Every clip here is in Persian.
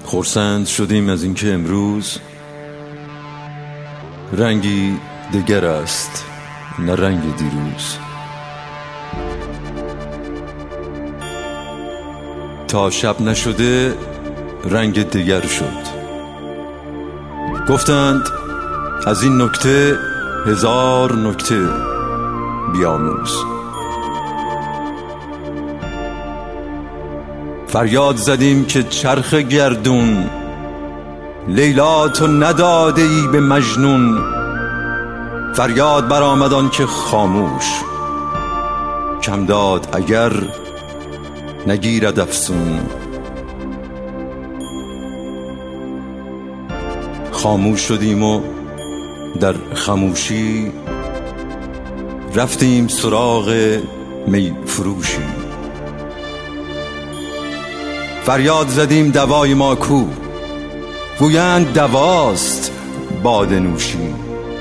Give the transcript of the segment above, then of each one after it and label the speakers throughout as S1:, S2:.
S1: خرسند شدیم از اینکه امروز رنگی دگر است نه رنگ دیروز. تا شب نشده رنگ دگر شد. گفتند از این نکته هزار نکته بیاموز. فریاد زدیم که چرخ گردون لیلا تو نداده ای به مجنون. فریاد برآمد آن که خاموش کم داد اگر نگیرد افسون. خاموش شدیم و در خاموشی رفتیم سراغ می فروشی. فریاد زدیم دوای ما کو، گویند دواست باده نوشی.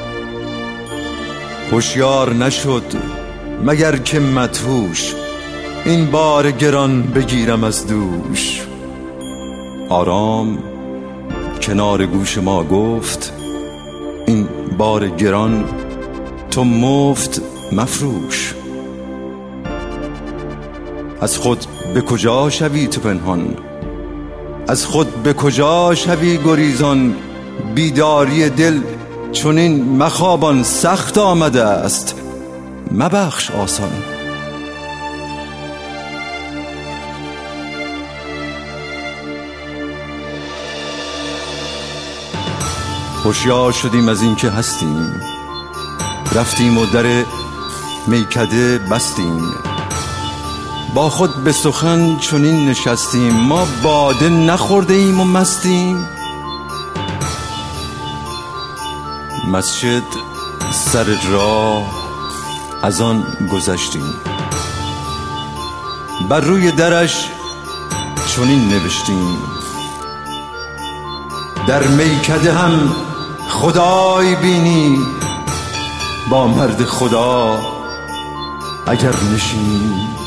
S1: هوشیار نشد مگر که مدهوش این بار گران بگیرم از دوش. آرام کنار گوش ما گفت این بار گران تو مفت مفروش. از خود به کجا شوی تو پنهان، از خود به کجا شوی گریزان. بیداری دل چنین مخوابان سخت آمده است مبخش آسان. هوشیار شدیم از این که هستیم، رفتیم و در میکده بستیم. با خود به سخن چنین نشستیم، ما باده نخورده ایم و مستیم. مسجد سر راه از آن گذشتیم، بر روی درش چنین نوشتیم در میکده هم خدای بینی، با مرد خدا اگر نشینی.